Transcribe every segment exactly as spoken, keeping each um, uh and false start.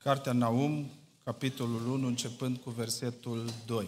Cartea Naum, capitolul unu, începând cu versetul doi.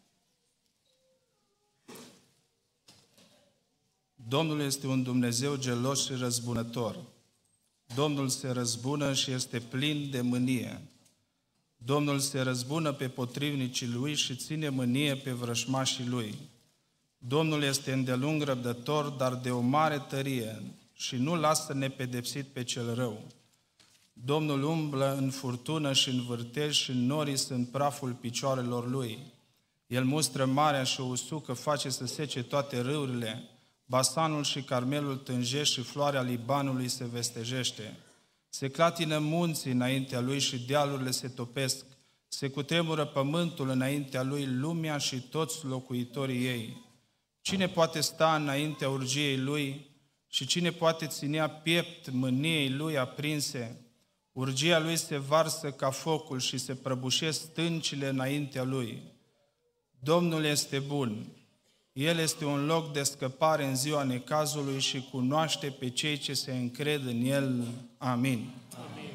Domnul este un Dumnezeu gelos și răzbunător. Domnul se răzbună și este plin de mânie. Domnul se răzbună pe potrivnicii lui și ține mânie pe vrășmașii lui. Domnul este îndelung răbdător, dar de o mare tărie și nu lasă nepedepsit pe cel rău. Domnul umblă în furtună și în vârtej și norii sunt praful picioarelor lui. El mustră marea și o usucă, face să sece toate râurile. Basanul și Carmelul tânjește și floarea Libanului se vestejește. Se clatină munții înaintea lui și dealurile se topesc. Se cutremură pământul înaintea lui, lumea și toți locuitorii ei. Cine poate sta înaintea urgiei lui și cine poate ținea piept mâniei lui aprinse? Urgia lui se varsă ca focul și se prăbușesc stâncile înaintea lui. Domnul este bun. El este un loc de scăpare în ziua necazului și cunoaște pe cei ce se încred în El. Amin. Amin.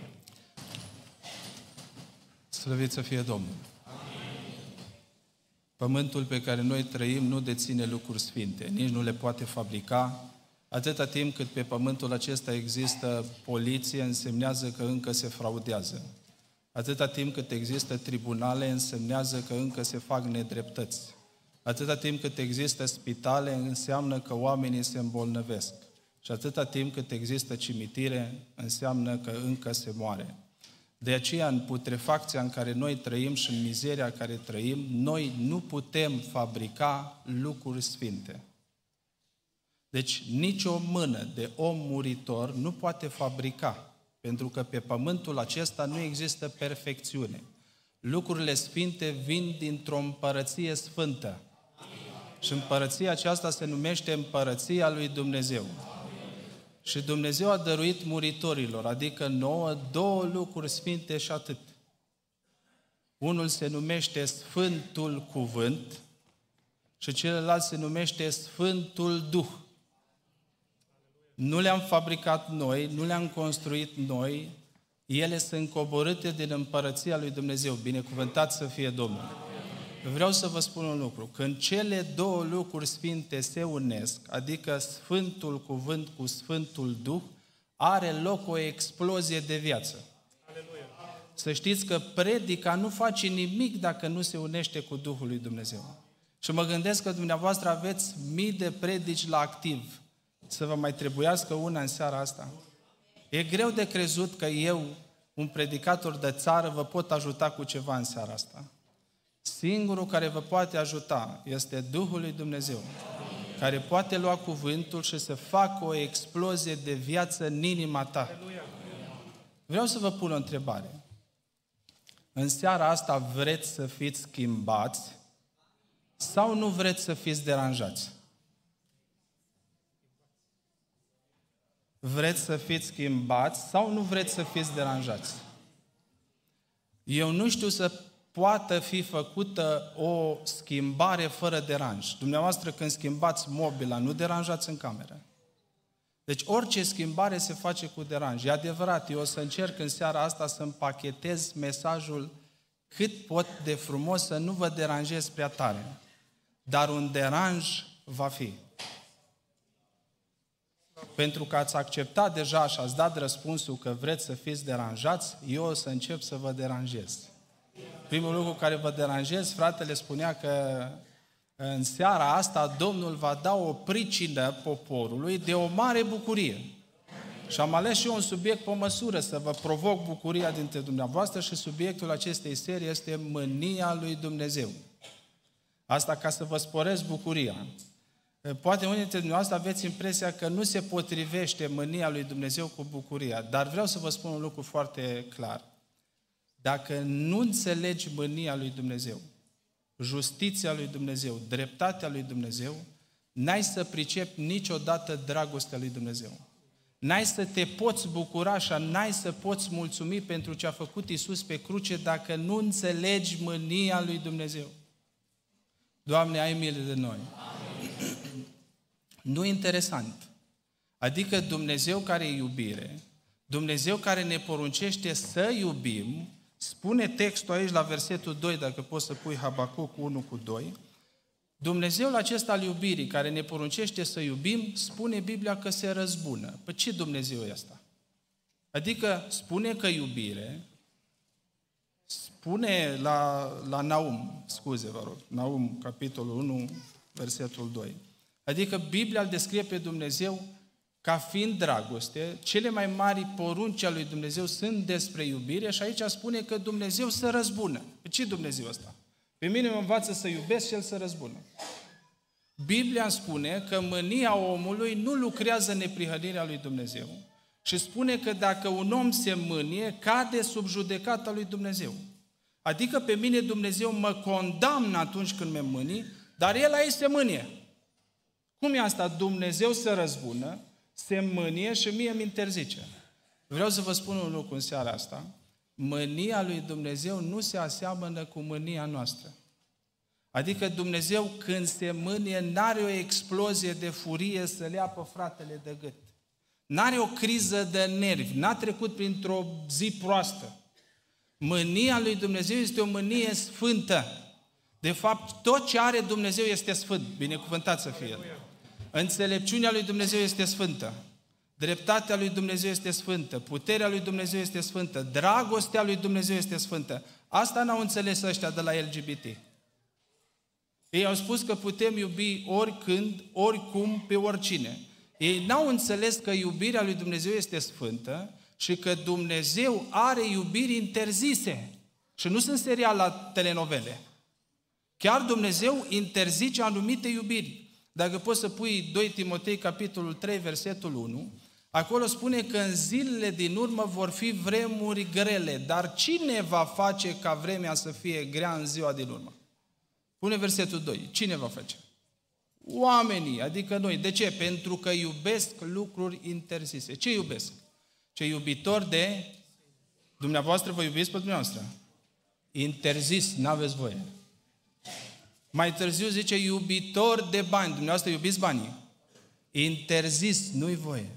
Slăvit să fie Domnul. Amin. Pământul pe care noi trăim nu deține lucruri sfinte, nici nu le poate fabrica. Atâta timp cât pe pământul acesta există poliție, însemnează că încă se fraudează. Atâta timp cât există tribunale, însemnează că încă se fac nedreptăți. Atâta timp cât există spitale, înseamnă că oamenii se îmbolnăvesc. Și atâta timp cât există cimitire, înseamnă că încă se moare. De aceea, în putrefacția în care noi trăim și în mizeria în care trăim, noi nu putem fabrica lucruri sfinte. Deci, nicio mână de om muritor nu poate fabrica, pentru că pe pământul acesta nu există perfecțiune. Lucrurile sfinte vin dintr-o împărăție sfântă. Și împărăția aceasta se numește împărăția lui Dumnezeu. Și Dumnezeu a dăruit muritorilor, adică nouă, două lucruri sfinte și atât. Unul se numește Sfântul Cuvânt și celălalt se numește Sfântul Duh. Nu le-am fabricat noi, nu le-am construit noi, ele sunt coborâte din împărăția lui Dumnezeu. Binecuvântat să fie Domnul! Vreau să vă spun un lucru. Când cele două lucruri sfinte se unesc, adică Sfântul Cuvânt cu Sfântul Duh, are loc o explozie de viață. Aleluia. Să știți că predica nu face nimic dacă nu se unește cu Duhul lui Dumnezeu. Și mă gândesc că dumneavoastră aveți mii de predici la activ. Să vă mai trebuiască una în seara asta? E greu de crezut că eu, un predicator de țară, vă pot ajuta cu ceva în seara asta. Singurul care vă poate ajuta este Duhul lui Dumnezeu, care poate lua cuvântul și să facă o explozie de viață în inima ta. Vreau să vă pun o întrebare. În seara asta vreți să fiți schimbați sau nu vreți să fiți deranjați? Vreți să fiți schimbați sau nu vreți să fiți deranjați? Eu nu știu să poată fi făcută o schimbare fără deranj. Dumneavoastră, când schimbați mobila, nu deranjați în cameră. Deci orice schimbare se face cu deranj. E adevărat, eu o să încerc în seara asta să împachetez mesajul cât pot de frumos, să nu vă deranjez prea tare. Dar un deranj va fi. Pentru că ați acceptat deja și ați dat răspunsul că vreți să fiți deranjați, eu o să încep să vă deranjez. Primul lucru care vă deranjez, fratele spunea că în seara asta Domnul va da o pricină poporului de o mare bucurie. Și am ales și eu un subiect pe măsură să vă provoc bucuria dintre dumneavoastră și subiectul acestei serii este mânia lui Dumnezeu. Asta ca să vă sporesc bucuria. Poate unii dintre dumneavoastră aveți impresia că nu se potrivește mânia lui Dumnezeu cu bucuria, dar vreau să vă spun un lucru foarte clar. Dacă nu înțelegi mânia lui Dumnezeu, justiția lui Dumnezeu, dreptatea lui Dumnezeu, n-ai să pricepi niciodată dragostea lui Dumnezeu. N-ai să te poți bucura și n-ai să poți mulțumi pentru ce a făcut Iisus pe cruce dacă nu înțelegi mânia lui Dumnezeu. Doamne, ai milă de noi! Nu interesant. Adică Dumnezeu care e iubire, Dumnezeu care ne poruncește să iubim, Spune textul aici la versetul doi, dacă poți să pui Habacuc unu cu doi, Dumnezeul acesta al iubirii, care ne poruncește să iubim, spune Biblia că se răzbună. Păi ce Dumnezeu e ăsta? Adică spune că iubire, spune la, la Naum, scuze vă rog, Naum, capitolul unu, versetul doi. Adică Biblia îl descrie pe Dumnezeu ca fiind dragoste, cele mai mari porunci ale lui Dumnezeu sunt despre iubire și aici spune că Dumnezeu se răzbună. Pe ce Dumnezeu ăsta? Pe mine mă învață să iubesc și El să răzbună. Biblia spune că mânia omului nu lucrează în neprihănirea lui Dumnezeu și spune că dacă un om se mânie, cade sub judecata lui Dumnezeu. Adică pe mine Dumnezeu mă condamnă atunci când mă mâni, dar El aici se mânie. Cum e asta? Dumnezeu se răzbună, se mânie și mie îmi interzice. Vreau să vă spun un lucru în seara asta. Mânia lui Dumnezeu nu se aseamănă cu mânia noastră. Adică Dumnezeu când se mânie n-are o explozie de furie să le apă fratele de gât. N-are o criză de nervi, n-a trecut printr-o zi proastă. Mânia lui Dumnezeu este o mânie sfântă. De fapt, tot ce are Dumnezeu este sfânt. Binecuvântat să fie El. Înțelepciunea lui Dumnezeu este sfântă. Dreptatea lui Dumnezeu este sfântă. Puterea lui Dumnezeu este sfântă. Dragostea lui Dumnezeu este sfântă. Asta n-au înțeles ăștia de la L G B T. Ei au spus că putem iubi oricând, oricum, pe oricine. Ei n-au înțeles că iubirea lui Dumnezeu este sfântă și că Dumnezeu are iubiri interzise. Și nu sunt serial la telenovele. Chiar Dumnezeu interzice anumite iubiri. Dacă poți să pui doi Timotei, capitolul trei, versetul unu, acolo spune că în zilele din urmă vor fi vremuri grele, dar cine va face ca vremea să fie grea în ziua din urmă? Pune versetul doi. Cine va face? Oamenii, adică noi. De ce? Pentru că iubesc lucruri interzise. Ce iubesc? Ce iubitori de... Dumneavoastră vă iubiți pe dumneavoastră? Interzis, n-aveți voie. Mai târziu zice iubitor de bani. Dumneavoastră iubiți banii? Interzis, nu-i voie.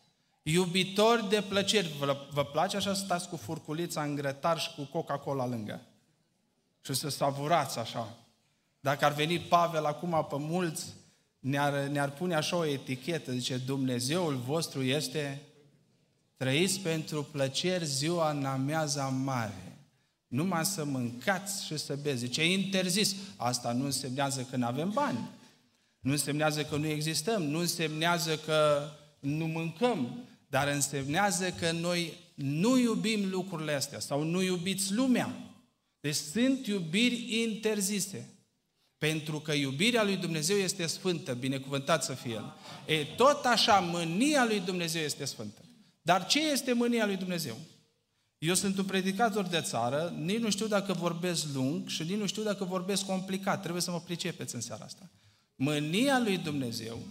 Iubitor de plăceri. Vă, vă place așa să stați cu furculița în grătar și cu Coca-Cola lângă? Și să savurați așa. Dacă ar veni Pavel acum pe mulți, ne-ar, ne-ar pune așa o etichetă. Zice, Dumnezeul vostru este trăiți pentru plăceri ziua în amiaza mare. Numai să mâncați și să beți. Zice, interzis. Asta nu însemnează că nu avem bani. Nu însemnează că nu existăm. Nu însemnează că nu mâncăm. Dar însemnează că noi nu iubim lucrurile astea. Sau nu iubiți lumea. Deci sunt iubiri interzise. Pentru că iubirea lui Dumnezeu este sfântă. Binecuvântat să fie El. E, tot așa, mânia lui Dumnezeu este sfântă. Dar ce este mânia lui Dumnezeu? Eu sunt un predicator de țară, nici nu știu dacă vorbesc lung și nici nu știu dacă vorbesc complicat. Trebuie să mă pricepeți în seara asta. Mânia lui Dumnezeu,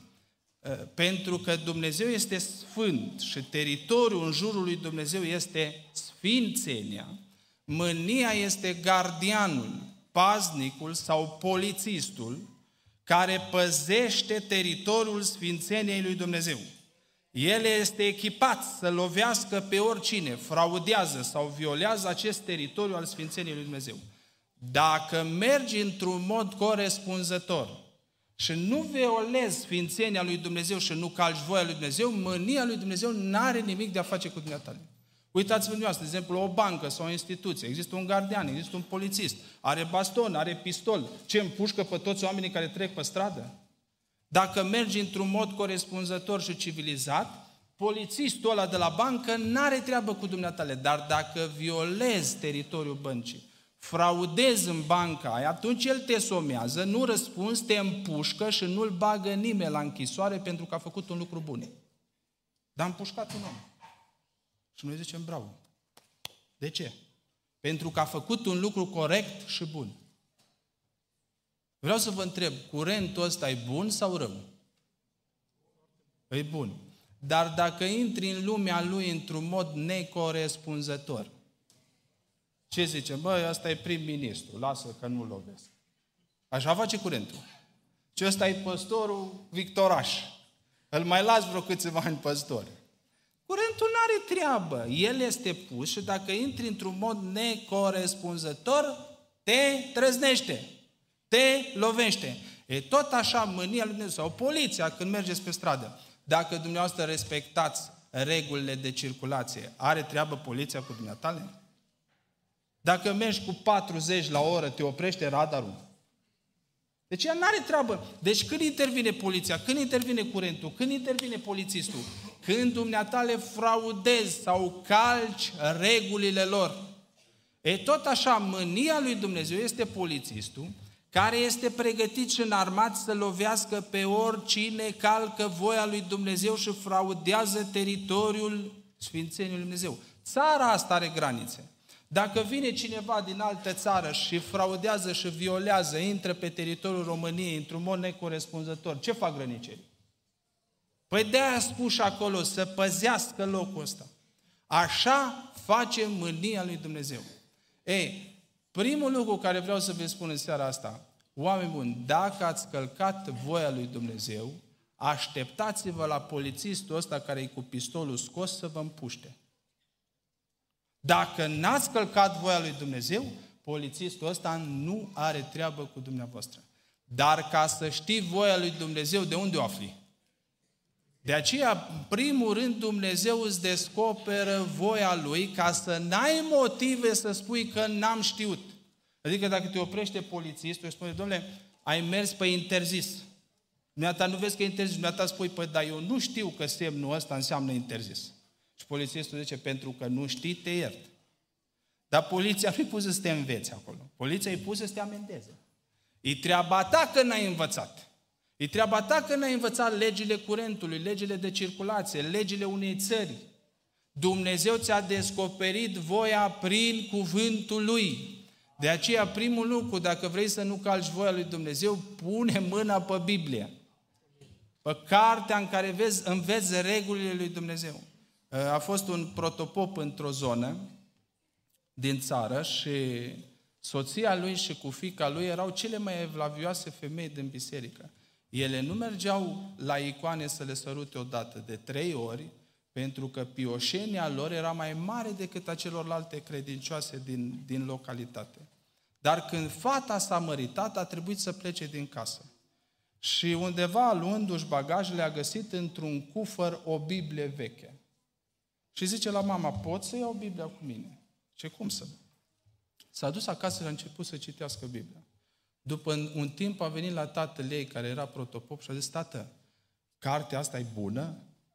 pentru că Dumnezeu este sfânt și teritoriul în jurul lui Dumnezeu este sfințenia, mânia este gardianul, paznicul sau polițistul care păzește teritoriul sfințeniei lui Dumnezeu. El este echipat să lovească pe oricine fraudează sau violează acest teritoriu al sfințeniei lui Dumnezeu. Dacă mergi într-un mod corespunzător și nu violezi sfințenia lui Dumnezeu și nu calci voia lui Dumnezeu, mânia lui Dumnezeu nu are nimic de a face cu dumneavoastră. Uitați-vă dumneavoastră, de exemplu, o bancă sau o instituție, există un gardian, există un polițist, are baston, are pistol, ce împușcă pe toți oamenii care trec pe stradă? Dacă mergi într-un mod corespunzător și civilizat, polițistul ăla de la bancă n-are treabă cu dumneatale, dar dacă violezi teritoriul băncii, fraudezi în banca aia, atunci el te somează, nu răspunzi, te împușcă și nu-l bagă nimeni la închisoare pentru că a făcut un lucru bun. Dar a împușcat un om. Și noi zicem bravo. De ce? Pentru că a făcut un lucru corect și bun. Vreau să vă întreb, curentul ăsta e bun sau rău? E bun. Dar dacă intri în lumea lui într-un mod necorespunzător, ce zice? Băi, ăsta e prim-ministru, lasă că nu lovesc. Așa face curentul. Și ăsta e păstorul Victoraș. Îl mai las vreo câțiva ani păstor. Curentul nu n-are treabă. El este pus și dacă intri într-un mod necorespunzător, te trăznește, te lovește. E tot așa mânia lui Dumnezeu. Sau poliția când mergeți pe stradă. Dacă dumneavoastră respectați regulile de circulație, are treabă poliția cu dumneatale? Dacă mergi cu patruzeci la oră, te oprește radarul. Deci ea n-are treabă. Deci când intervine poliția, când intervine curentul, când intervine polițistul, când dumneatale fraudezi sau calci regulile lor. E tot așa, mânia lui Dumnezeu este polițistul care este pregătit și înarmat să lovească pe oricine calcă voia lui Dumnezeu și fraudează teritoriul Sfințeniei lui Dumnezeu. Țara asta are granițe. Dacă vine cineva din altă țară și fraudează și violează, intră pe teritoriul României într-un mod necorespunzător, ce fac grănicerii? Păi de-aia spus și acolo, să păzească locul ăsta. Așa face mânia lui Dumnezeu. Ei, primul lucru care vreau să vă spun în seara asta, oameni buni, dacă ați călcat voia lui Dumnezeu, așteptați-vă la polițistul ăsta care e cu pistolul scos să vă împuște. Dacă n-ați călcat voia lui Dumnezeu, polițistul ăsta nu are treabă cu dumneavoastră. Dar ca să știi voia lui Dumnezeu, de unde o afli? De aceea, în primul rând, Dumnezeu îți descoperă voia Lui ca să n-ai motive să spui că n-am știut. Adică dacă te oprește polițistul și spune, domnule, ai mers pe interzis. Dumneata nu vezi că e interzis, dumneata spui, păi, dar eu nu știu că semnul ăsta înseamnă interzis. Și polițistul zice, pentru că nu știi, te iert. Dar poliția nu-i pusă să te înveți acolo. Poliția e pusă să te amendeze. E treaba ta că n-ai învățat. E treaba ta că n-ai învățat legile curentului, legile de circulație, legile unei țări. Dumnezeu ți-a descoperit voia prin cuvântul Lui. De aceea, primul lucru, dacă vrei să nu calci voia lui Dumnezeu, pune mâna pe Biblie. Pe cartea în care vezi, înveți regulile lui Dumnezeu. A fost un protopop într-o zonă din țară și soția lui și cu fiica lui erau cele mai evlavioase femei din biserică. Ele nu mergeau la icoane să le sărute odată, de trei ori, pentru că pioșenia lor era mai mare decât a celorlalte credincioase din, din localitate. Dar când fata s-a măritat, a trebuit să plece din casă. Și undeva, luându-și bagajele, a găsit într-un cufăr o Biblie veche. Și zice la mama, pot să iau Biblia cu mine? Ce cum să? S-a dus acasă și a început să citească Biblia. După un timp a venit la tatăl ei, care era protopop, și a zis, tată, cartea asta e bună?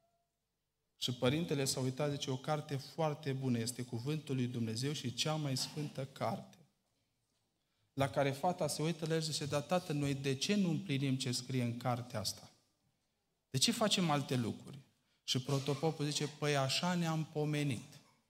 Și părintele s-a uitat, zice, o carte foarte bună, este cuvântul lui Dumnezeu și cea mai sfântă carte. La care fata se uită la el și zice, dar tată, noi de ce nu împlinim ce scrie în cartea asta? De ce facem alte lucruri? Și protopopul zice, păi așa ne-am pomenit.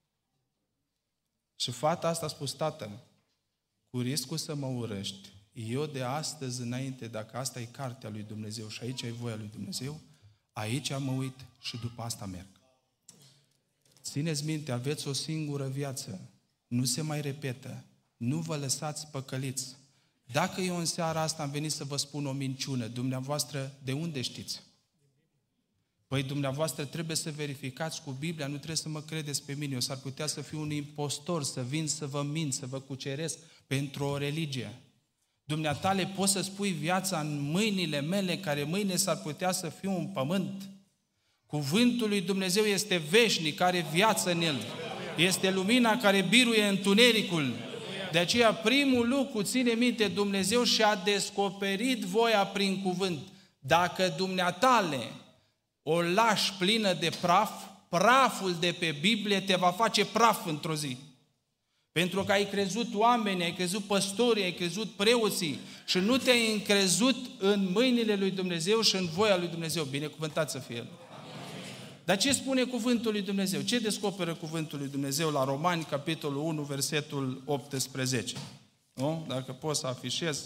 Și fata asta a spus, tată, cu riscul să mă urăști, eu de astăzi înainte, dacă asta e cartea lui Dumnezeu și aici e voia lui Dumnezeu, aici mă uit și după asta merg. Țineți minte, aveți o singură viață, nu se mai repetă, nu vă lăsați păcăliți. Dacă eu în seara asta am venit să vă spun o minciună, dumneavoastră, de unde știți? Păi dumneavoastră trebuie să verificați cu Biblia, nu trebuie să mă credeți pe mine, eu s-ar putea să fiu un impostor, să vin să vă mint, să vă cuceresc pentru o religie. Dumneatale, poți să spui viața în mâinile mele, care mâine s-ar putea să fiu un pământ. Cuvântul lui Dumnezeu este veșnic, are viață în el. Este lumina care biruie întunericul. De aceea, primul lucru, ține minte, Dumnezeu și-a descoperit voia prin cuvânt. Dacă dumneatale o lași plină de praf, praful de pe Biblie te va face praf într-o zi. Pentru că ai crezut oamenii, ai crezut păstorii, ai crezut preoții și nu te-ai încrezut în mâinile lui Dumnezeu și în voia lui Dumnezeu. Binecuvântat să fie El. Dar ce spune cuvântul lui Dumnezeu? Ce descoperă cuvântul lui Dumnezeu la Romani, capitolul unu, versetul optsprezece? Nu? Dacă poți să afișez.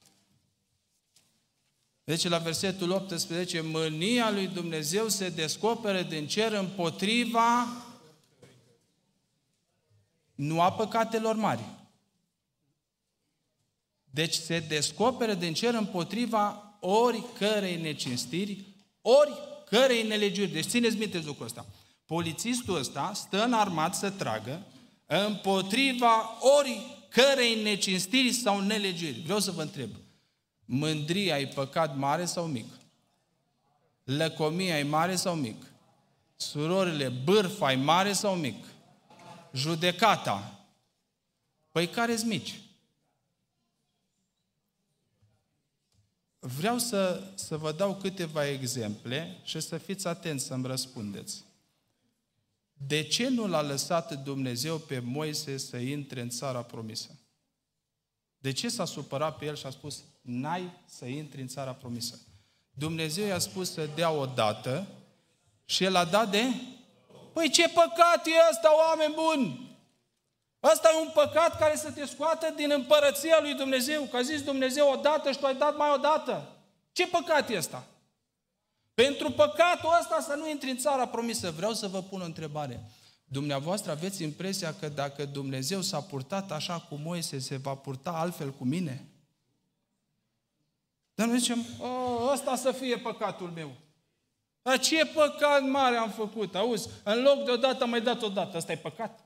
Deci la versetul optsprezece, mânia lui Dumnezeu se descoperă din cer împotriva nu a păcatelor mari. Deci se descoperă din cer împotriva oricărei necinstiri, oricărei nelegiuiri. Deci țineți minte lucrul ăsta. polițistul ăsta stă înarmat să tragă împotriva oricărei necinstiri sau nelegiri. Vreau să vă întreb, mândria e păcat mare sau mic? Lăcomia e mare sau mic? Surorile, bârfa e mare sau mic? Judecata. Păi care-s mici? Vreau să, să vă dau câteva exemple și să fiți atenți să-mi răspundeți. De ce nu l-a lăsat Dumnezeu pe Moise să intre în țara promisă? De ce s-a supărat pe el și a spus, n-ai să intri în țara promisă? Dumnezeu i-a spus să dea o dată și el a dat de... Păi ce păcat e ăsta, oameni buni? Ăsta e un păcat care să te scoată din împărăția lui Dumnezeu. Că a zis Dumnezeu odată și tu ai dat mai odată. Ce păcat e ăsta? Pentru păcatul ăsta să nu intri în țara promisă. Vreau să vă pun o întrebare. Dumneavoastră aveți impresia că dacă Dumnezeu s-a purtat așa cu Moise, se va purta altfel cu mine? Dar noi zicem, ăsta să fie păcatul meu. Dar ce păcat mare am făcut? Auzi, în loc de odată am mai dat odată. Ăsta e păcat?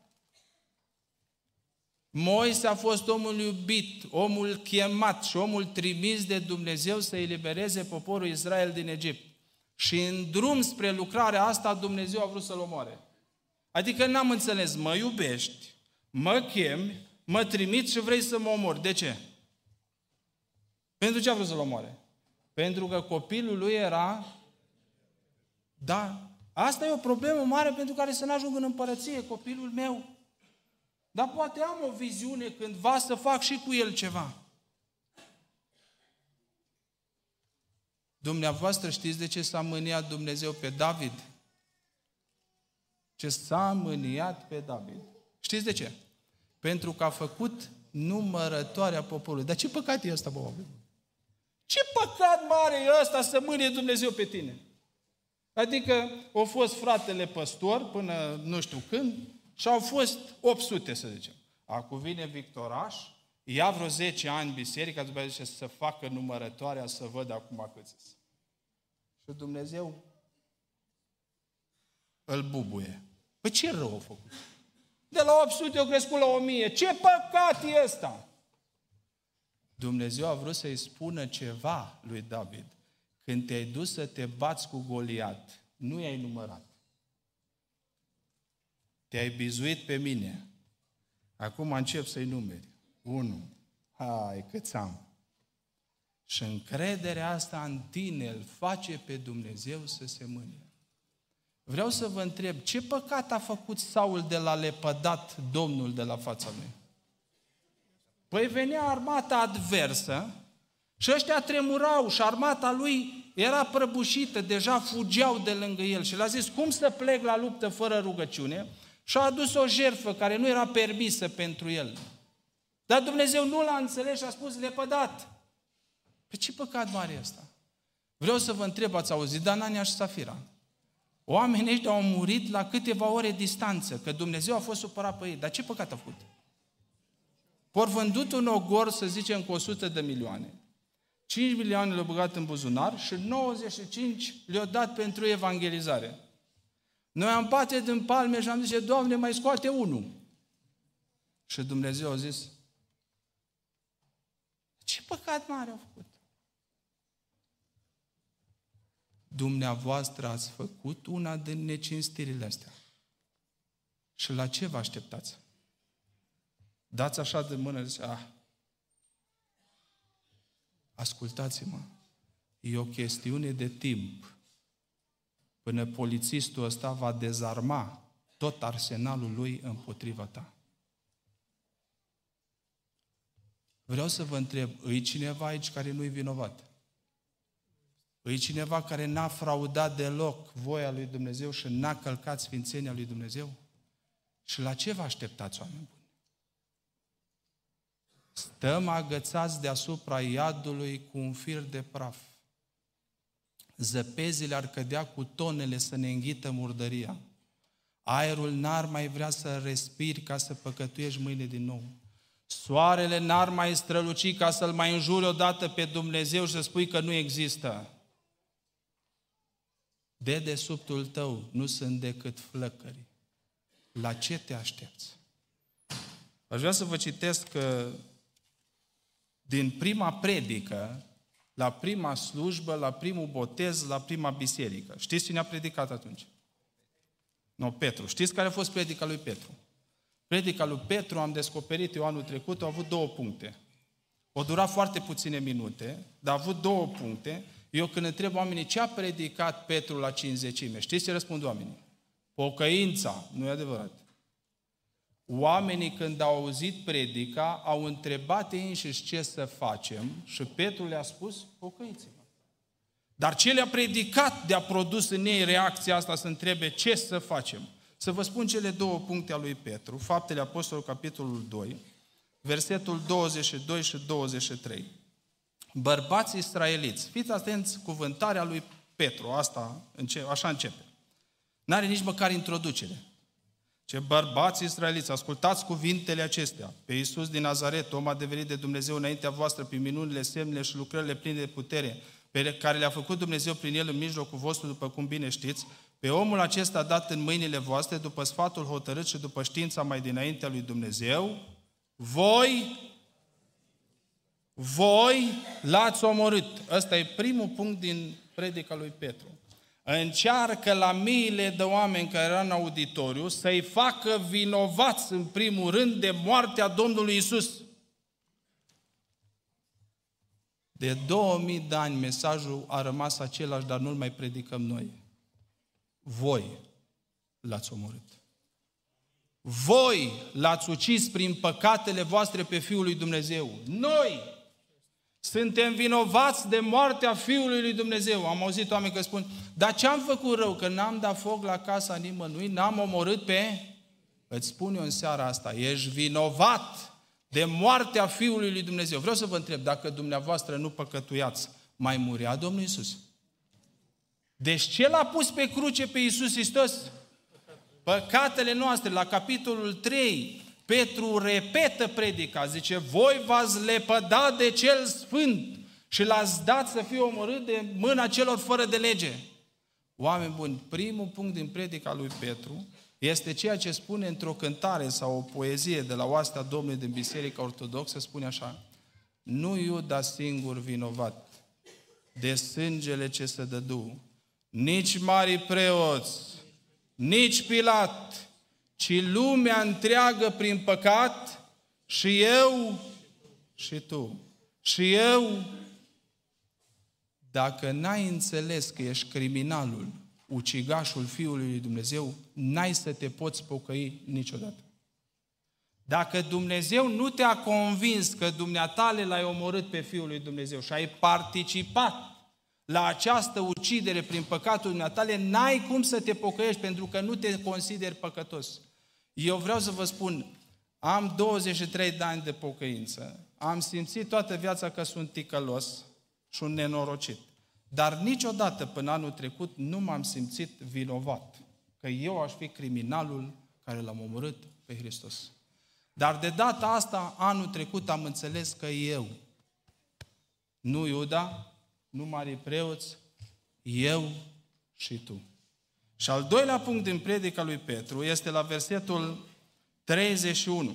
Moise a fost omul iubit, omul chemat și omul trimis de Dumnezeu să elibereze poporul Israel din Egipt. Și în drum spre lucrarea asta, Dumnezeu a vrut să-l omoare. Adică n-am înțeles, mă iubești, mă chemi, mă trimiți și vrei să mă omori. De ce? Pentru ce a vrut să-l omoare? Pentru că copilul lui era... Da, asta e o problemă mare pentru care să n-ajung în împărăție, copilul meu. Dar poate am o viziune cândva să fac și cu el ceva. Dumneavoastră știți de ce s-a mâniat Dumnezeu pe David? Ce s-a mâniat pe David? Știți de ce? Pentru că a făcut numărătoarea poporului. Dar ce păcat e ăsta, bă? Ce păcat mare e ăsta să mânie Dumnezeu pe tine? Adică a fost fratele păstor până nu știu când și au fost opt sute, să zicem. Acum vine Victoraș, ia vreo zece ani biserica, după aceea zice să facă numărătoarea, să văd acum câți. Și Dumnezeu îl bubuie. Păi ce rău a făcut? De la opt sute au crescut la o mie. Ce păcat e ăsta? Dumnezeu a vrut să-i spună ceva lui David. Când te-ai dus să te bați cu Goliat, nu i-ai numărat. Te-ai bizuit pe mine. Acum încep să-i numeri. Unu. Hai, câți am? Și încrederea asta în tine îl face pe Dumnezeu să se mânie. Vreau să vă întreb, ce păcat a făcut Saul de la lepădat Domnul de la fața lui? Păi venea armata adversă și ăștia tremurau și armata lui era prăbușită, deja fugeau de lângă el și le-a zis, cum să plec la luptă fără rugăciune? Și a adus o jertfă care nu era permisă pentru el. Dar Dumnezeu nu l-a înțeles și a spus, lepădat. Pe ce păcat mare e ăsta? Vreau să vă întreb, ați auzit de Anania și Safira? Oamenii ăștia au murit la câteva ore distanță, că Dumnezeu a fost supărat pe ei. Dar ce păcat a făcut? Por vândut un ogor, să zicem, cu o sută de milioane. cinci milioane le-au băgat în buzunar și nouăzeci și cinci le-au dat pentru evangelizare. Noi am bate din palme și am zis, Doamne, mai scoate unul. Și Dumnezeu a zis, ce păcat mare au făcut? Dumneavoastră ați făcut una din necinstirile astea. Și la ce vă așteptați? Dați așa de mână, zice, ah, ascultați-mă, e o chestiune de timp până polițistul ăsta va dezarma tot arsenalul lui împotriva ta. Vreau să vă întreb, îi cineva aici care nu-i vinovat? Îi cineva care n-a fraudat deloc voia lui Dumnezeu și n-a călcat sfințenia lui Dumnezeu? Și la ce vă așteptați, oameni buni? Stăm agățați deasupra iadului cu un fir de praf. Zăpezile ar cădea cu tonele să ne înghită murdăria. Aerul n-ar mai vrea să respiri ca să păcătuiești mâine din nou. Soarele n-ar mai străluci ca să-L mai înjuri odată pe Dumnezeu și să spui că nu există. Dedesubtul tău nu sunt decât flăcări. La ce te aștepți? Aș vrea să vă citesc că din prima predică, la prima slujbă, la primul botez, la prima biserică. Știți cine a predicat atunci? Nu, Petru. Știți care a fost predica lui Petru? Predica lui Petru, am descoperit eu anul trecut, a avut două puncte. O dura foarte puține minute, dar a avut două puncte. Eu când întreb oamenii ce a predicat Petru la cincizecime, știți ce răspund oamenii? Pocăința. Nu e adevărat. Oamenii când au auzit predica, au întrebat ei înșiși ce să facem și Petru le-a spus, pocăiți-vă. Dar ce le-a predicat de a produs în ei reacția asta să întrebe ce să facem? Să vă spun cele două puncte ale lui Petru, Faptele Apostolului, capitolul doi, versetul douăzeci și doi și douăzeci și trei. Bărbați israeliți, fiți atenți, cuvântarea lui Petru, asta, așa începe. N-are nici măcar introducere. Ce bărbați israeliți, ascultați cuvintele acestea. Pe Iisus din Nazaret, om adeverit de Dumnezeu înaintea voastră, prin minunile, semnele și lucrările pline de putere, pe care le-a făcut Dumnezeu prin el în mijlocul vostru, după cum bine știți, pe omul acesta dat în mâinile voastre, după sfatul hotărât și după știința mai dinaintea lui Dumnezeu, voi, voi l-ați omorât. Ăsta e primul punct din predica lui Petru. Încearcă la miile de oameni care erau în auditoriu să-i facă vinovați în primul rând de moartea Domnului Iisus. De două mii de ani mesajul a rămas același, dar nu-l mai predicăm noi. Voi l-ați omorât. Voi l-ați ucis prin păcatele voastre pe Fiul lui Dumnezeu. Noi suntem vinovați de moartea Fiului lui Dumnezeu. Am auzit oameni că spun, dar ce am făcut rău? Că n-am dat foc la casa nimănui, n-am omorât pe... Îți spun eu în seara asta, ești vinovat de moartea Fiului lui Dumnezeu. Vreau să vă întreb, dacă dumneavoastră nu păcătuiați, mai murea Domnul Iisus? Deci ce l-a pus pe cruce pe Iisus Hristos? Păcatele noastre. La capitolul trei, Petru repetă predica, zice, voi v-ați lepădat de cel sfânt și l-ați dat să fie omorât de mâna celor fără de lege. Oameni buni, primul punct din predica lui Petru este ceea ce spune într-o cântare sau o poezie de la oastea Domnului din Biserica Ortodoxă, spune așa, nu Iuda singur vinovat de sângele ce se dădu, nici marii preoți, nici Pilat, ci lumea întreagă prin păcat și eu și tu. Și eu, dacă n-ai înțeles că ești criminalul, ucigașul Fiului lui Dumnezeu, n-ai să te poți pocăi niciodată. Dacă Dumnezeu nu te-a convins că dumneatale l-ai omorât pe Fiul lui Dumnezeu și ai participat la această ucidere prin păcatul dumneatale, n-ai cum să te pocăiești pentru că nu te consideri păcătos. Eu vreau să vă spun, am douăzeci și trei de ani de pocăință, am simțit toată viața că sunt ticălos și un nenorocit. Dar niciodată până anul trecut nu m-am simțit vinovat că eu aș fi criminalul care l-am omorât pe Hristos. Dar de data asta, anul trecut, am înțeles că eu, nu Iuda, nu marii preoți, eu și tu. Și al doilea punct din predica lui Petru este la versetul treizeci și unu.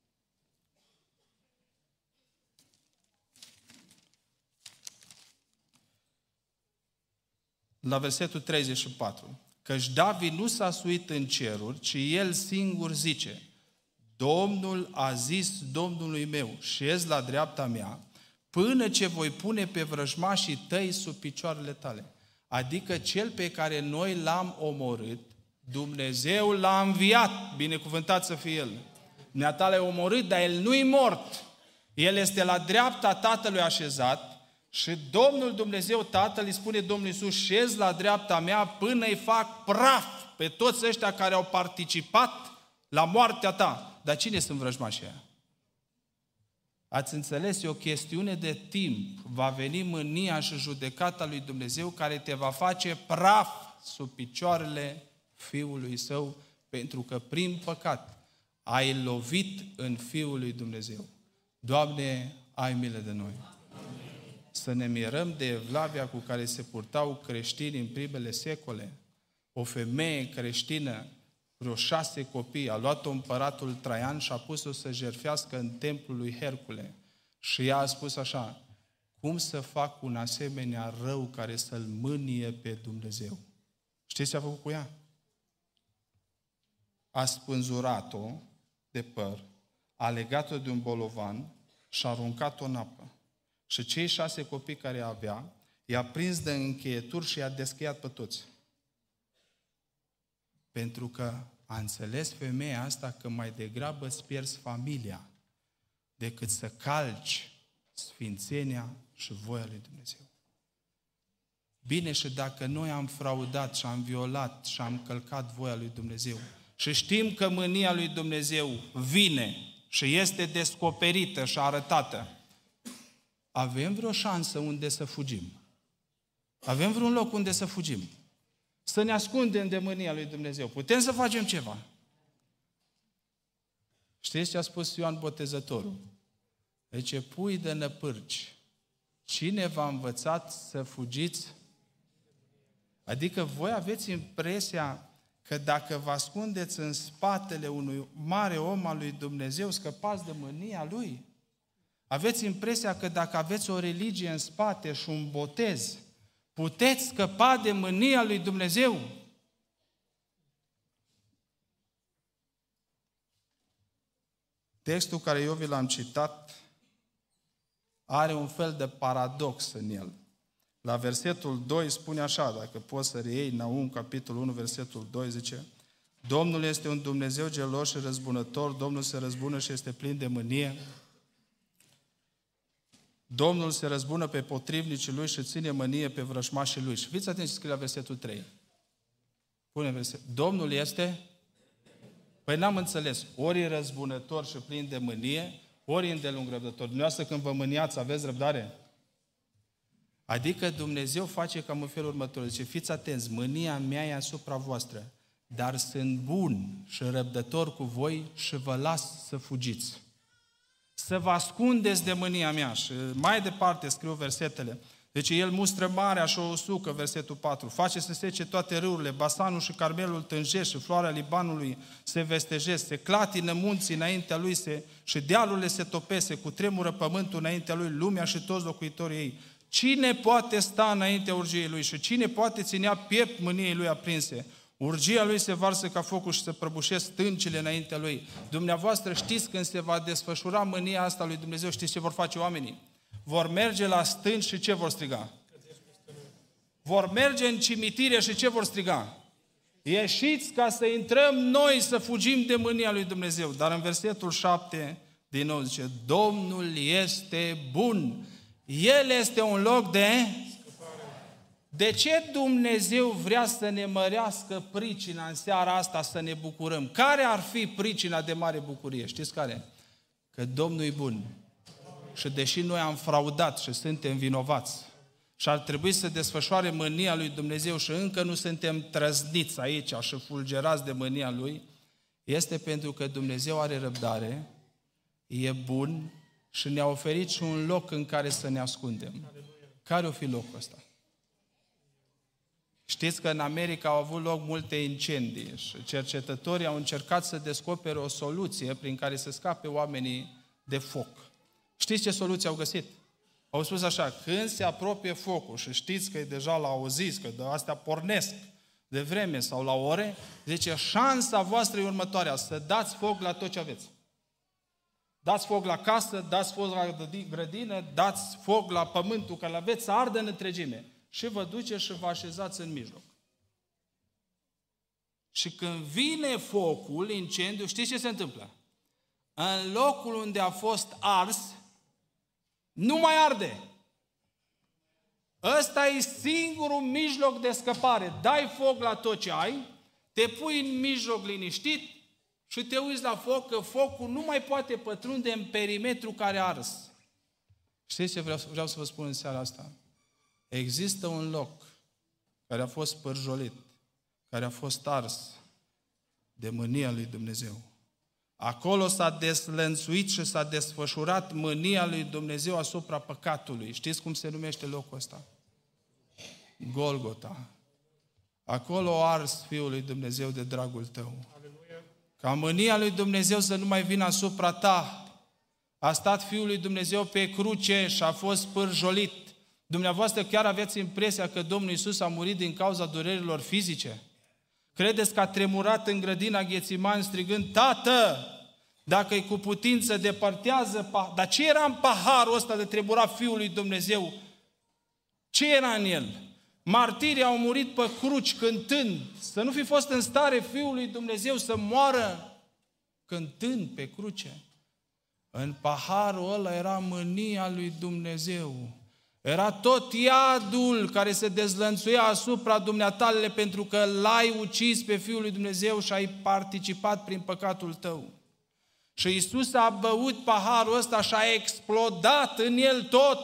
La versetul treizeci și patru. Căci David nu s-a suit în ceruri, ci el singur zice, Domnul a zis Domnului meu, șez la dreapta mea, până ce voi pune pe vrăjmașii tăi sub picioarele tale. Adică cel pe care noi l-am omorât, Dumnezeu l-a înviat, binecuvântat să fie El. Dumneata l-ai omorât, dar El nu-i mort. El este la dreapta Tatălui așezat și Domnul Dumnezeu Tatăl îi spune Domnul Iisus, șez la dreapta mea până îi fac praf pe toți ăștia care au participat la moartea ta. Dar cine sunt vrăjmașii aia? Ați înțeles? E o chestiune de timp. Va veni mânia și judecata lui Dumnezeu care te va face praf sub picioarele Fiului Său, pentru că prin păcat ai lovit în Fiul lui Dumnezeu. Doamne, ai milă de noi! să ne mirăm de evlavia cu care se purtau creștinii în primele secole. O femeie creștină, vreo șase copii, a luat-o împăratul Traian și a pus-o să jertfească în templul lui Hercule. Și ea a spus așa: cum să fac un asemenea rău care să-L mânie pe Dumnezeu? Știți ce a făcut cu ea? A spânzurat-o de păr, a legat-o de un bolovan și a aruncat-o în apă. Și cei șase copii care avea, i-a prins de încheieturi și i-a descheiat pe toți. Pentru că a înțeles femeia asta că mai degrabă îți pierzi familia decât să calci sfințenia și voia lui Dumnezeu. Bine, și dacă noi am fraudat și am violat și am călcat voia lui Dumnezeu și știm că mânia lui Dumnezeu vine și este descoperită și arătată, avem vreo șansă unde să fugim? Avem vreun loc unde să fugim? Să ne ascundem de mânia lui Dumnezeu? Putem să facem ceva? Știți ce a spus Ioan Botezătorul? Zice, pui de năpârci, cine v-a învățat să fugiți? Adică voi aveți impresia că dacă vă ascundeți în spatele unui mare om al lui Dumnezeu, scăpați de mânia lui? Aveți impresia că dacă aveți o religie în spate și un botez, puteți scăpa de mânia lui Dumnezeu? Textul care eu vi l-am citat are un fel de paradox în el. La versetul doi spune așa, dacă poți să reiei Naum, capitolul unu, versetul doi, zice: Domnul este un Dumnezeu gelos și răzbunător, Domnul se răzbună și este plin de mânie. Domnul se răzbună pe potrivnicii lui și ține mânie pe vrășmașii lui. Și fiți atenți ce scrie la versetul trei. Pune verset. Domnul este... Păi n-am înțeles. Ori e răzbunător și plin de mânie, ori e îndelung răbdător. Dumneavoastră când vă mâniați, aveți răbdare? Adică Dumnezeu face cam în felul următor. Zice, fiți atenți, mânia mea e asupra voastră, dar sunt bun și răbdător cu voi și vă las să fugiți. Să vă ascundeți de mânia mea. Și mai departe scriu versetele. Deci el mustră marea și o usucă, versetul patru. Face să sece toate râurile, Basanul și Carmelul tânjesc și floarea Libanului se vestejesc, se clatină munții înaintea lui se, și dealurile se topese, cu tremură pământul înaintea lui, lumea și toți locuitorii ei. Cine poate sta înaintea urgiei lui și cine poate ținea piept mâniei lui aprinse? Urgia lui se varsă ca focul și se prăbușesc stâncile înaintea lui. Dumneavoastră știți când se va desfășura mânia asta lui Dumnezeu, știți ce vor face oamenii? Vor merge la stânci și ce vor striga? Vor merge în cimitire și ce vor striga? Ieșiți ca să intrăm noi să fugim de mânia lui Dumnezeu. Dar în versetul șapte din nou zice, Domnul este bun. El este un loc de... De ce Dumnezeu vrea să ne mărească pricina în seara asta să ne bucurăm? Care ar fi pricina de mare bucurie? Știți care? Că Domnul e bun. Și deși noi am fraudat și suntem vinovați și ar trebui să desfășoare mânia lui Dumnezeu și încă nu suntem trăzniți aici și fulgerați de mânia lui, este pentru că Dumnezeu are răbdare, e bun și ne-a oferit și un loc în care să ne ascundem. Care o fi locul ăsta? Știți că în America au avut loc multe incendii și cercetătorii au încercat să descopere o soluție prin care să scape oamenii de foc. Știți ce soluție au găsit? Au spus așa, când se apropie focul și știți că e deja la o zi, că de astea pornesc de vreme sau la ore, zice, șansa voastră e următoarea, să dați foc la tot ce aveți. Dați foc la casă, dați foc la grădină, dați foc la pământul care l-aveți, să ardă în întregime. Și vă duceți și vă așezați în mijloc. Și când vine focul, incendiu, știți ce se întâmplă? În locul unde a fost ars, nu mai arde. Ăsta e singurul mijloc de scăpare. Dai foc la tot ce ai, te pui în mijloc liniștit și te uiți la foc, că focul nu mai poate pătrunde în perimetru care a ars. Știți ce vreau, vreau să vă spun în seara asta? Există un loc care a fost pârjolit, care a fost ars de mânia lui Dumnezeu. Acolo s-a deslănțuit și s-a desfășurat mânia lui Dumnezeu asupra păcatului. Știți cum se numește locul ăsta? Golgota. Acolo a ars Fiul lui Dumnezeu de dragul tău. Ca mânia lui Dumnezeu să nu mai vină asupra ta. A stat Fiul lui Dumnezeu pe cruce și a fost pârjolit. Dumneavoastră chiar aveți impresia că Domnul Iisus a murit din cauza durerilor fizice? Credeți că a tremurat în grădina Ghețimani strigând: Tată, dacă-i cu putință, depărtează paharul. Dar ce era în paharul ăsta de tremura Fiul lui Dumnezeu? Ce era în el? Martirii au murit pe cruci cântând. Să nu fi fost în stare Fiul lui Dumnezeu să moară cântând pe cruce. În paharul ăla era mânia lui Dumnezeu. Era tot iadul care se dezlănțuia asupra dumneatale pentru că l-ai ucis pe Fiul lui Dumnezeu și ai participat prin păcatul tău. Și Iisus a băut paharul ăsta și a explodat în el tot.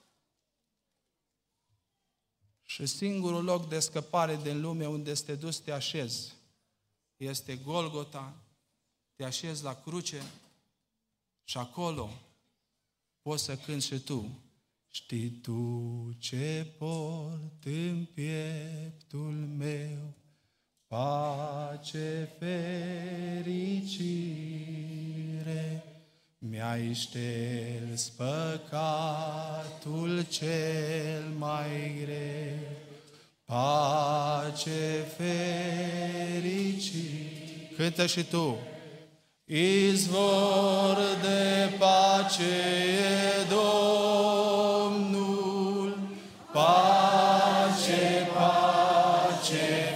Și singurul loc de scăpare din lume unde să te duci să te așezi este Golgota, te așezi la cruce și acolo poți să cânti și tu. Știi tu ce port în pieptul meu, pace, fericire, mi-ai șters păcatul cel mai greu, pace, fericire. Cântă și tu. Izvor de pace e Domnul, pace, pace,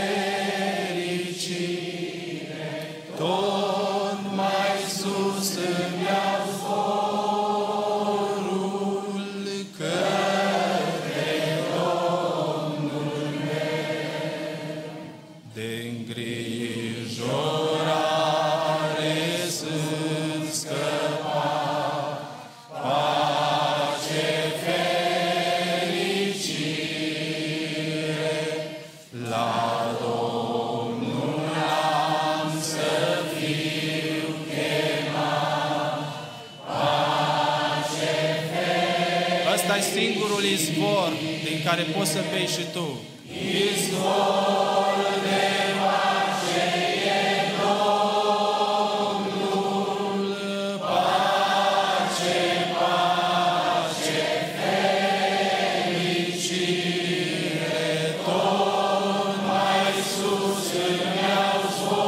fericire, tot mai sus îmi iau zborul către Domnul meu. De îngrijorare sunt scăpat, pace, fericire, la Domnul am să fiu chemat, pace, fericire. Ăsta-i singurul izvor din care poți să bei și tu. Izvor de pace e Domnul, pace, pace, fericire, tot mai sus îmi iau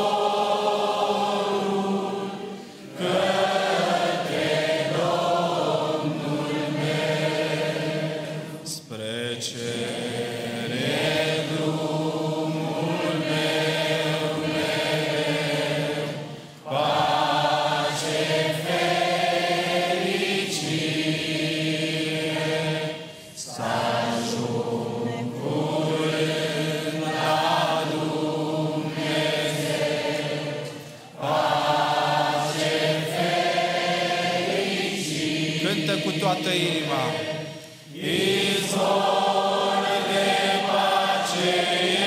zborul către Domnul meu, spre cere drumul meu mereu, pace, fericire, să ajung curând la Dumnezeu, pace, fericire. Cântă cu toată inima. Izvor de pace e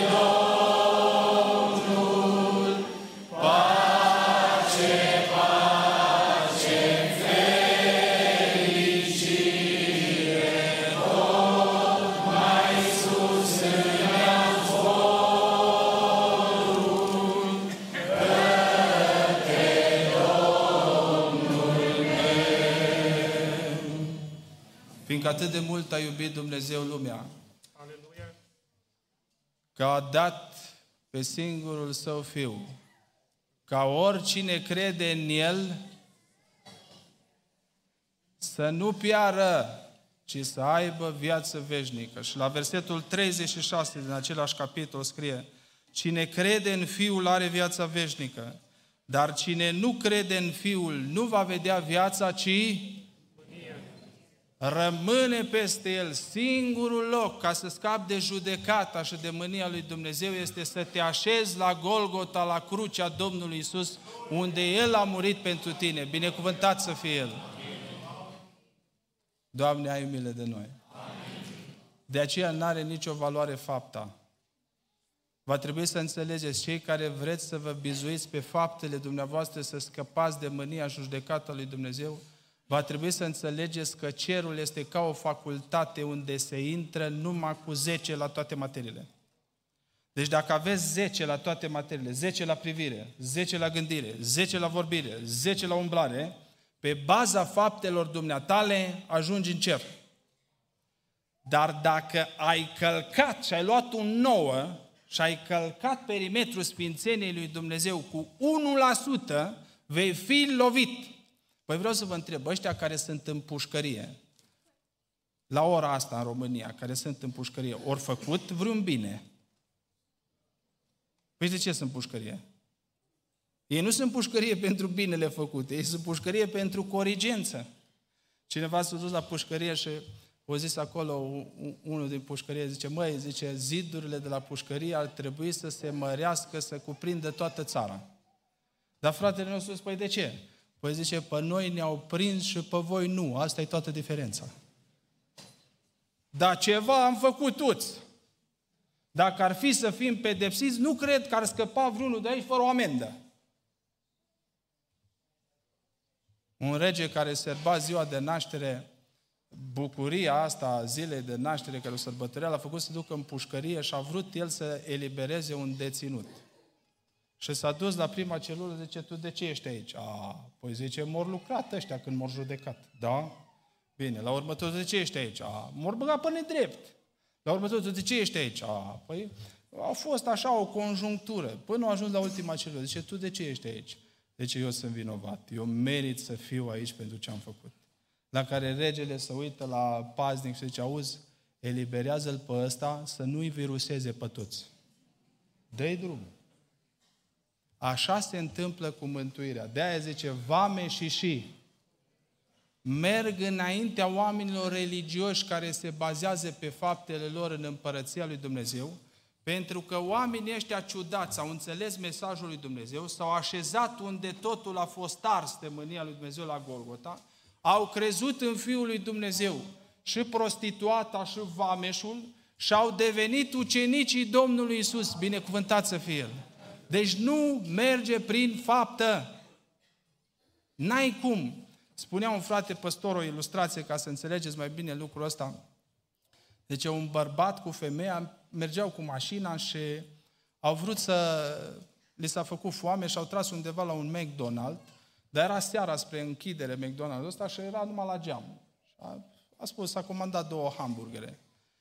Domnul, pace, pace, fericire, tot mai sus îmi iau zborul către Domnul meu. Fiindcă atât de mult a iubit Dumnezeu lumea, Aleluia. că a dat pe singurul Său Fiu, ca oricine crede în El să nu piară, ci să aibă viață veșnică. Și la versetul treizeci și șase din același capitol scrie: cine crede în Fiul are viața veșnică, dar cine nu crede în Fiul nu va vedea viața, ci rămâne peste el. Singurul loc ca să scapi de judecata și de mânia lui Dumnezeu este să te așezi la Golgota, la crucea Domnului Iisus, unde El a murit pentru tine. Binecuvântat să fie El! Doamne, ai milă de noi! De aceea nu are nicio valoare fapta. Va trebui să înțelegeți, cei care vreți să vă bizuiți pe faptele dumneavoastră, să scăpați de mânia judecată lui Dumnezeu, va trebui să înțelegeți că cerul este ca o facultate unde se intră numai cu zece la toate materiile. Deci dacă aveți zece la toate materiile, zece la privire, zece la gândire, zece la vorbire, zece la umblare, pe baza faptelor dumneatale ajungi în cer. Dar dacă ai călcat și ai luat un nouă și ai călcat perimetrul sfințeniei lui Dumnezeu cu unu la sută, vei fi lovit. Păi vreau să vă întreb, ăștia care sunt în pușcărie, la ora asta în România, care sunt în pușcărie, ori făcut vreun bine? Păi de ce sunt în pușcărie? Ei nu sunt în pușcărie pentru binele făcut, ei sunt în pușcărie pentru corigență. Cineva s-a dus la pușcărie și a zis acolo, unul din pușcărie, zice, măi, zice, zidurile de la pușcărie ar trebui să se mărească, să cuprindă toată țara. Dar fratele nostru spune, păi de ce? Păi zice, pe noi ne-au prins și pe voi nu, asta e toată diferența. Dar ceva am făcut toți. Dacă ar fi să fim pedepsiți, nu cred că ar scăpa vreunul de aici fără o amendă. Un rege care sărba ziua de naștere, bucuria asta zilei de naștere care o sărbătorea, l-a făcut să ducă în pușcărie și a vrut el să elibereze un deținut. Și s-a dus la prima celulă, zice, tu de ce ești aici? A, păi zice, m-au lucrat ăștia când m-au judecat. Da? Bine, la următorul, de ce ești aici? A, m-au băgat pe nedrept. La următorul, de ce ești aici? A, păi a fost așa o conjunctură. Până a ajuns la ultima celulă, zice, tu de ce ești aici? Zice, eu sunt vinovat, eu merit să fiu aici pentru ce am făcut. La care regele se uită la paznic și zice, auzi, eliberează-l pe ăsta să nu-i viruseze pe toți. Dă-i drumul. Așa se întâmplă cu mântuirea. De-aia zice, vame și și merg înaintea oamenilor religioși care se bazează pe faptele lor în împărăția lui Dumnezeu, pentru că oamenii ăștia ciudați au înțeles mesajul lui Dumnezeu, s-au așezat unde totul a fost ars de mânia lui Dumnezeu la Golgota, au crezut în Fiul lui Dumnezeu și prostituata și vameșul și au devenit ucenicii Domnului Iisus, binecuvântat să fie El. Deci nu merge prin faptă. N-ai cum. Spunea un frate păstor o ilustrație ca să înțelegeți mai bine lucrul ăsta. Deci un bărbat cu femeia mergeau cu mașina și au vrut să... li s-a făcut foame și au tras undeva la un McDonald's, dar era seara spre închidere McDonald's ăsta și era numai la geam. A, a spus, a comandat două hamburgere.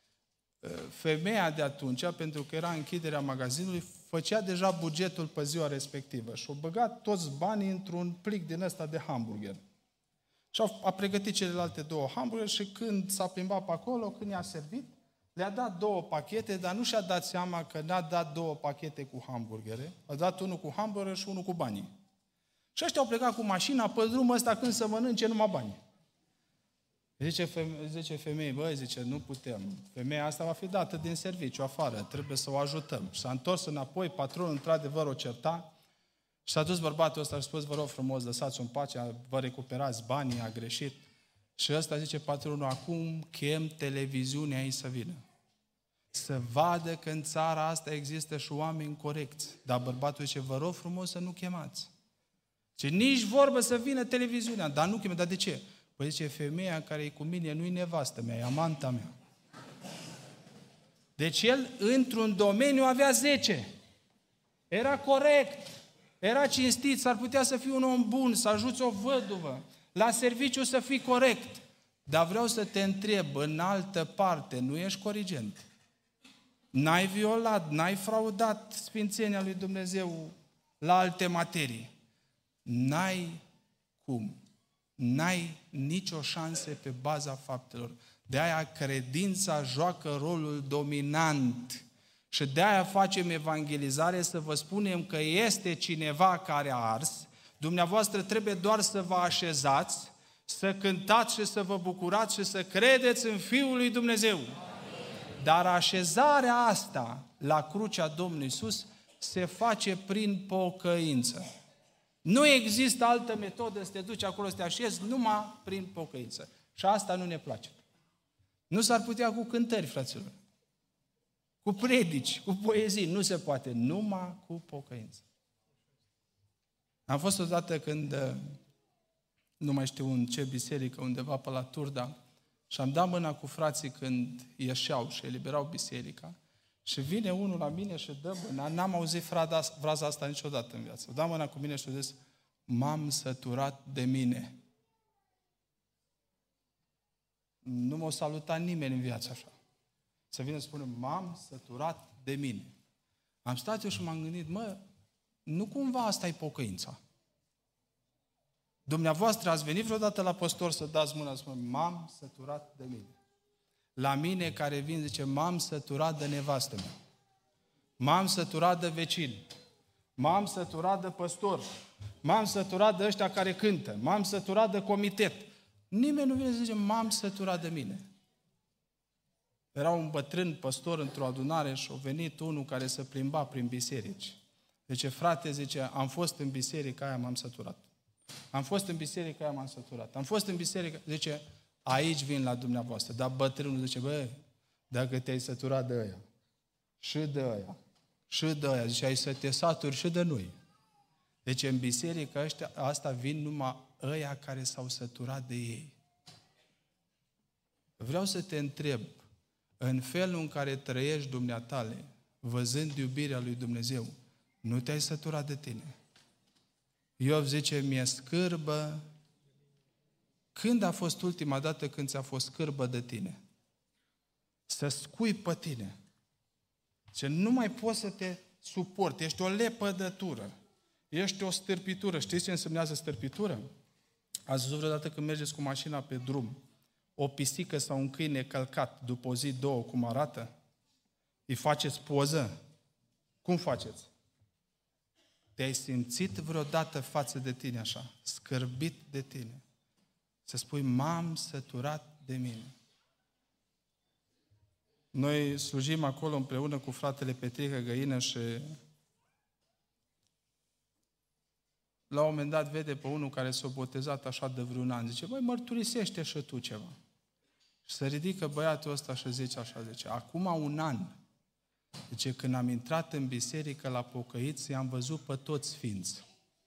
Femeia de atunci, pentru că era închiderea magazinului, făcea deja bugetul pe ziua respectivă și a băgat toți banii într-un plic din ăsta de hamburger. Și a, a pregătit celelalte două hamburgere și când s-a plimbat pe acolo, când i-a servit, le-a dat două pachete, dar nu și-a dat seama că n-a dat două pachete cu hamburgere, a dat unul cu hamburger și unul cu banii. Și ăștia au plecat cu mașina pe drumul ăsta când să mănânce numai bani. Zice, feme- zice femeii, băi, zice, nu putem. Femeia asta va fi dată din serviciu afară, trebuie să o ajutăm. Și s-a întors înapoi, patronul într-adevăr o certa și s-a dus bărbatul ăsta și a spus, vă rog frumos, lăsați-o în pace, vă recuperați banii, a greșit. Și ăsta zice patronul, acum chem televiziunea aici să vină. Să vadă că în țara asta există și oameni corecți. Dar bărbatul zice, vă rog frumos să nu chemați. Ce nici vorbă să vină televiziunea, dar nu chemă, dar de ce? Păi zice, femeia care e cu mine nu-i nevastă mea, e amanta mea. Deci el, într-un domeniu, avea zece. Era corect, era cinstit, s-ar putea să fie un om bun, să ajuți o văduvă, la serviciu să fii corect. Dar vreau să te întreb, în altă parte, nu ești corigent? N-ai violat, n-ai fraudat sfințenia lui Dumnezeu la alte materii. N-ai cum. N-ai nicio șansă pe baza faptelor. De aia credința joacă rolul dominant. Și de aia facem evangelizare să vă spunem că este cineva care a ars. Dumneavoastră trebuie doar să vă așezați, să cântați și să vă bucurați și să credeți în Fiul lui Dumnezeu. Dar așezarea asta la crucea Domnului Iisus se face prin pocăință. Nu există altă metodă să te duci acolo să te așezi numai prin pocăință. Și asta nu ne place. Nu s-ar putea cu cântări, fraților. cu predici, cu poezii, nu se poate, numai cu pocăință. Am fost odată când, nu mai știu în ce biserică, undeva pe la Turda, și am dat mâna cu frații când ieșeau și eliberau biserica, și vine unul la mine și dă mâna, n-am auzit frada, fraza asta niciodată în viață. Dă mâna cu mine și a zis, m-am săturat de mine. Nu m-a salutat nimeni în viață așa. Să vină să spună, m-am săturat de mine. Am stat eu și m-am gândit, mă, nu cumva asta e pocăința? Dumneavoastră ați venit vreodată la păstor să dați mâna, să spună, m-am săturat de mine. La mine care vin, zice, m-am săturat de nevastă mea. M-am săturat de vecini. M-am săturat de păstor. M-am săturat de ăștia care cântă. M-am săturat de comitet. Nimeni nu vine să zice, m-am săturat de mine. Era un bătrân păstor într-o adunare și a venit unul care se plimba prin biserici. Zice, frate, zice, am fost în biserica aia, m-am săturat. Am fost în biserica aia, m-am săturat. Am fost în biserica, zice, aici vin la dumneavoastră. Dar bătrânul zice, bă, dacă te-ai săturat de ăia, și de ăia, și de ăia, zice, ai să te saturi și de noi. Deci în biserica ăștia, asta vin numai ăia care s-au săturat de ei. Vreau să te întreb, în felul în care trăiești dumneatale, văzând iubirea lui Dumnezeu, nu te-ai săturat de tine? Iov zice, mi-e scârbă. Când a fost ultima dată când ți-a fost scârbă de tine? Să scui pe tine. Ce nu mai poți să te suporti. Ești o lepădătură. Ești o stârpitură. Știți ce însemnează stârpitură? Ați văzut vreodată când mergeți cu mașina pe drum, o pisică sau un câine călcat, după o zi, două, cum arată? Îi faceți poză? Cum faceți? Te-ai simțit vreodată față de tine așa, scârbit de tine? Să spui, m-am săturat de mine. Noi slujim acolo împreună cu fratele Petrică Găină și la un moment dat vede pe unul care s-a botezat așa de vreun an. Zice, băi, mărturisește și tu ceva. Și se ridică băiatul ăsta și zice așa, zice, acum un an, zice, când am intrat în biserică la pocăiți, i-am văzut pe toți sfinți.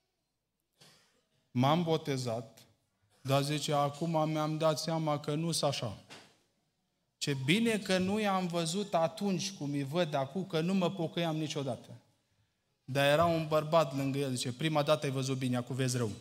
M-am botezat, dar zice, acum mi-am dat seama că nu-s așa. Ce bine că nu i-am văzut atunci cum îi văd acum, că nu mă pocăiam niciodată. Dar era un bărbat lângă el, zice, prima dată ai văzut bine, acum vezi rău.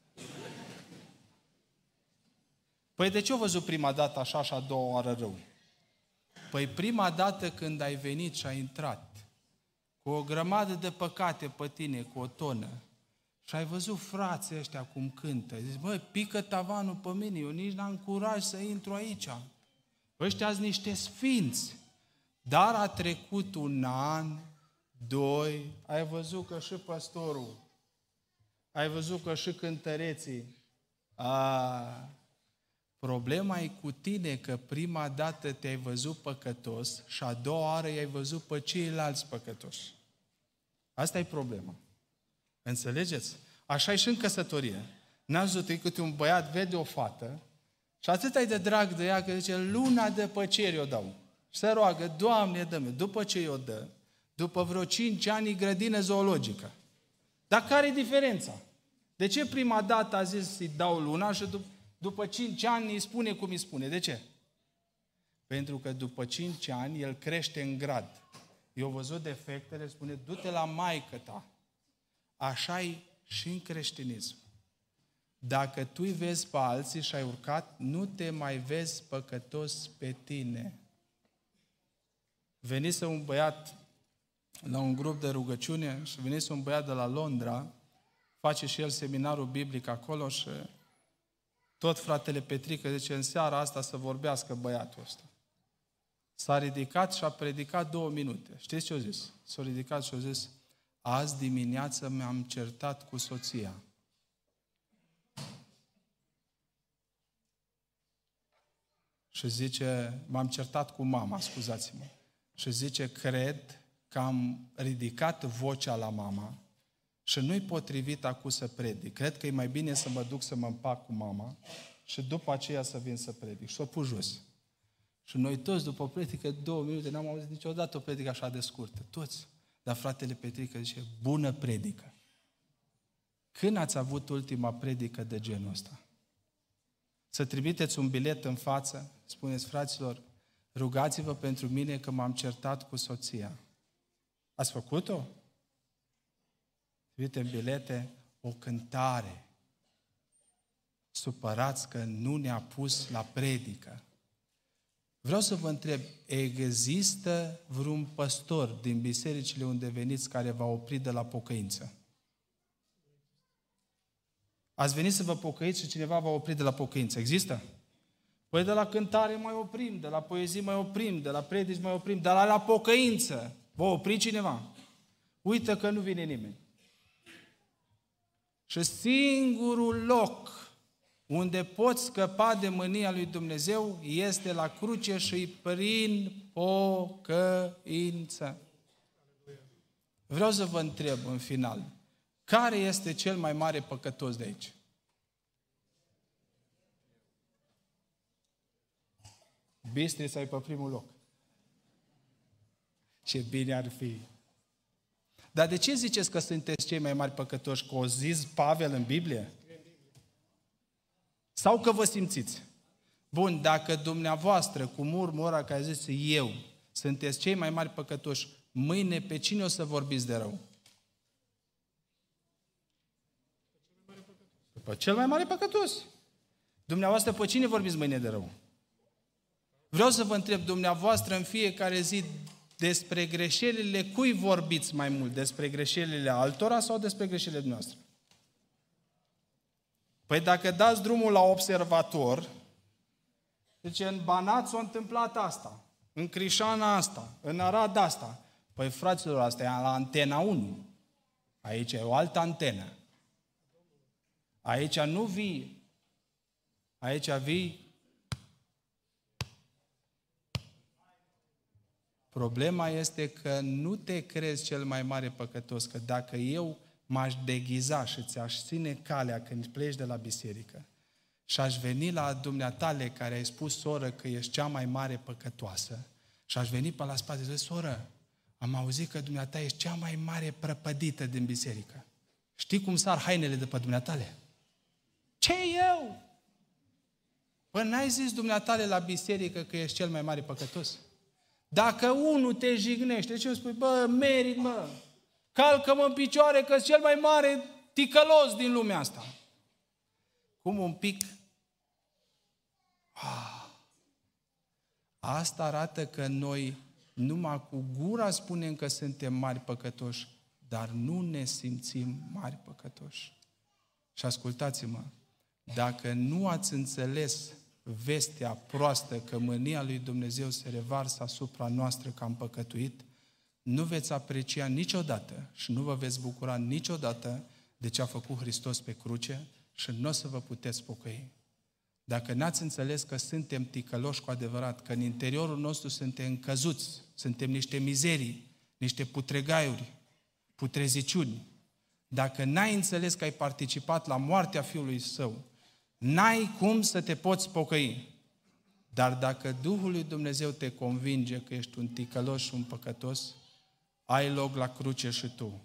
Păi de ce ai văzut prima dată așa și a doua oară rău? Păi prima dată când ai venit și ai intrat, cu o grămadă de păcate pe tine, cu o tonă, și ai văzut frații ăștia cum cântă, zici, băi, pică tavanul pe mine, eu nici n-am curaj să intru aici. Ăștia sunt niște sfinți. Dar a trecut un an, doi, ai văzut că și păstorul, ai văzut că și cântăreții, a, problema e cu tine că prima dată te-ai văzut păcătos și a doua oară i-ai văzut pe ceilalți păcătoși. Asta e problema. Înțelegeți? Așa e și în căsătorie. N-ați văzut câte un băiat vede o fată și atât ai de drag de ea că zice, luna de păceri o dau. Și se roagă, Doamne, dă-mi. După ce i-o dă, după vreo cinci ani, grădină zoologică. Dar care e diferența? De ce prima dată a zis să-i dau luna și dup- după cinci ani îi spune cum îi spune? De ce? Pentru că după cinci ani el crește în grad. Eu văzut defectele, spune, du-te la maică ta. Așa e și în creștinism. Dacă tu îi vezi pe alții și ai urcat, nu te mai vezi păcătos pe tine. Venise un băiat la un grup de rugăciune și venise un băiat de la Londra, face și el seminarul biblic acolo și tot fratele Petrică zice, în seara asta să vorbească băiatul ăsta. S-a ridicat și a predicat două minute. Știți ce a zis? S-a ridicat și a zis, azi dimineață mi-am certat cu soția. Și zice, m-am certat cu mama, scuzați-mă. Și zice, cred că am ridicat vocea la mama și nu-i potrivit acum să predic. Cred că e mai bine să mă duc să mă împac cu mama și după aceea să vin să predic. Și s-a pus jos. Și noi toți, după o predică, două minute, n-am auzit niciodată o predică așa de scurtă. Toți. Dar fratele Petrică zice, bună predică. Când ați avut ultima predică de genul ăsta? Să trimiteți un bilet în față, spuneți, fraților, rugați-vă pentru mine că m-am certat cu soția. Ați făcut-o? Trimite în bilete o cântare. Supărați că nu ne-a pus la predică. Vreau să vă întreb, există vreun păstor din bisericile unde veniți care v-a oprit de la pocăință? Ați venit să vă pocăiți și cineva v-a oprit de la pocăință. Există? Păi de la cântare mai oprim, de la poezii mai oprim, de la predici mai oprim, dar la, la pocăință v-a oprit cineva. Uită că nu vine nimeni. Și singurul loc unde poți scăpa de mânia lui Dumnezeu este la cruce și prin pocăință. Vreau să vă întreb în final, care este cel mai mare păcătos de aici? Bistrița e pe primul loc. Ce bine ar fi! Dar de ce ziceți că sunteți cei mai mari păcătoși? Că o zis Pavel în Biblie? Sau că vă simțiți? Bun, dacă dumneavoastră, cu murmurul ăla care zice eu, sunteți cei mai mari păcătoși, mâine pe cine o să vorbiți de rău? Pe cel mai mare păcătos. Dumneavoastră, pe cine vorbiți mâine de rău? Vreau să vă întreb, dumneavoastră, în fiecare zi, despre greșelile cui vorbiți mai mult? Despre greșelile altora sau despre greșelile noastre? Păi dacă dați drumul la observator, zice, în Banat s-a întâmplat asta, în Crișana asta, în Arad asta. Păi fraților, asta e la Antena unu. Aici e o altă antenă. Aici nu vii. Aici vii. Problema este că nu te crezi cel mai mare păcătos, că dacă eu m-aș deghiza și ți-aș ține calea când pleci de la biserică și aș veni la dumneatale care ai spus, soră, că ești cea mai mare păcătoasă și aș veni pe la spate și zic, soră, am auzit că dumneata ești cea mai mare prăpădită din biserică. Știi cum sar hainele de pe dumneatale? Ce eu? Păi n-ai zis dumneatale la biserică că ești cel mai mare păcătos? Dacă unul te jignește, ce îmi spui? Bă, merit, mă! Calcă-mă în picioare că-s cel mai mare ticălos din lumea asta. Cum un pic... Ah. Asta arată că noi numai cu gura spunem că suntem mari păcătoși, dar nu ne simțim mari păcătoși. Și ascultați-mă, dacă nu ați înțeles vestea proastă că mânia lui Dumnezeu se revarsă asupra noastră că am păcătuit, nu veți aprecia niciodată și nu vă veți bucura niciodată de ce a făcut Hristos pe cruce și nu o să vă puteți pocăi. Dacă n-ați înțeles că suntem ticăloși cu adevărat, că în interiorul nostru suntem căzuți, suntem niște mizerii, niște putregaiuri, putreziciuni, dacă n-ai înțeles că ai participat la moartea Fiului Său, n-ai cum să te poți pocăi. Dar dacă Duhul lui Dumnezeu te convinge că ești un ticălos și un păcătos, ai loc la cruce și tu.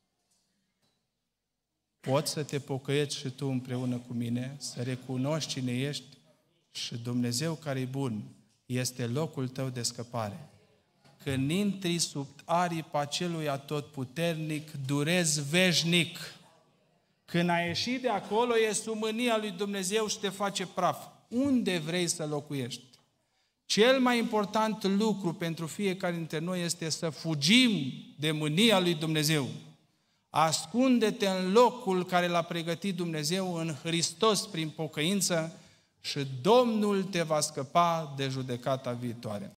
Poți să te pocăiești și tu împreună cu mine, să recunoști cine ești și Dumnezeu care e bun este locul tău de scăpare. Când intri sub aripa celui atotputernic, durezi veșnic. Când ai ieșit de acolo, e sub mânia lui Dumnezeu și te face praf. Unde vrei să locuiești? Cel mai important lucru pentru fiecare dintre noi este să fugim de mânia lui Dumnezeu. Ascunde-te în locul care l-a pregătit Dumnezeu în Hristos prin pocăință și Domnul te va scăpa de judecata viitoare.